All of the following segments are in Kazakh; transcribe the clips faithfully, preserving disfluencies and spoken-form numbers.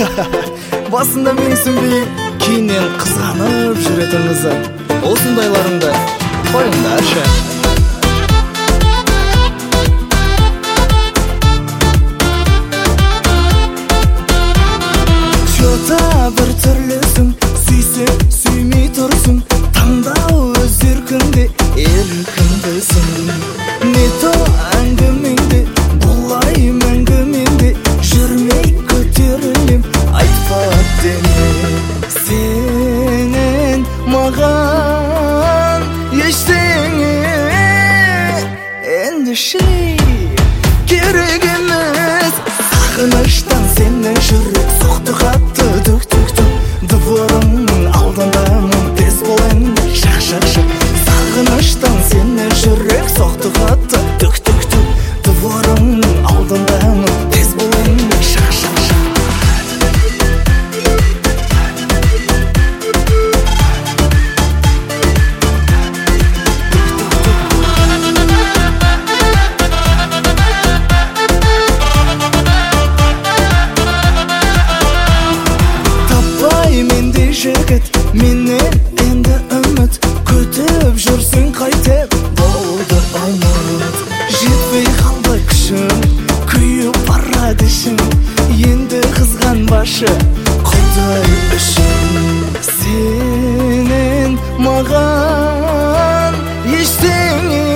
Басында менсінбей, кейіннен қызғанып жүретініңізді. Осындайларыңды қойыңдаршы. Жота бір түрлісің, сүйсек сүймей тұрсың, таңдау өз еркіңде еркіндісің. Не то әңгімеңде, бұлай мәңгіменде, жүрмей көтерілем, айтпа дене. Сенен маған ештеңе ендішілей керек емес. Сағыныштан сені жүрек соқты қатты, түк-түк-түк. Дворыңның алдындамын, тез болайын, шақ-шақ-шақ. Сағыныштан сені жүрек соқты қатты, түк-түк-түк. Дворыңның алдындамын, тез болайын, шақ-шақ-шақ. Жігіт, менен енді үміт, күтіп жүрсің қайтып, болды ұмыт. Жетпей қалды күшім, күйіп барады ішім, енді қызғанбашы құдай үшін. Сенен маған ештеңе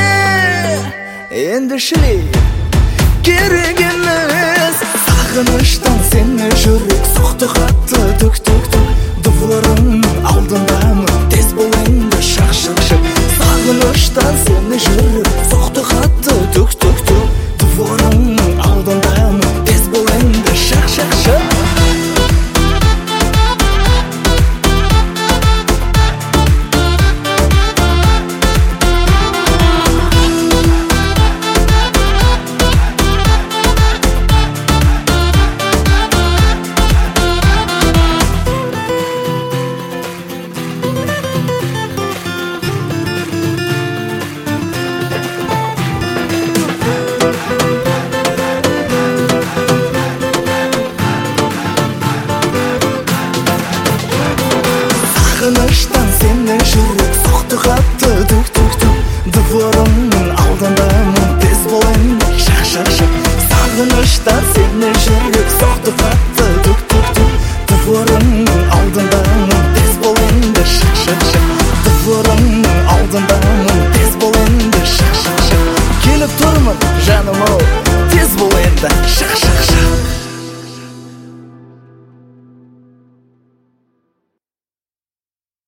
ендішілей керек емес. Сағыныштан сені жүрек соқты қатты, түк-түк-түк. Дворың алдындамын, тез болайын, шақ-шақ-шақ. Сағыныштан сені жүрек соқты қатты, түк-түк-түк. Дворың алдындамын, тез болайын, шақ-шақ-шақ. Сағыныштан сені жүрек соқты қатты, түк-түк-түк. Дворыңның алдындамын, тез болайын, шақ-шақ-шақ. Сағыныштан сені жүрек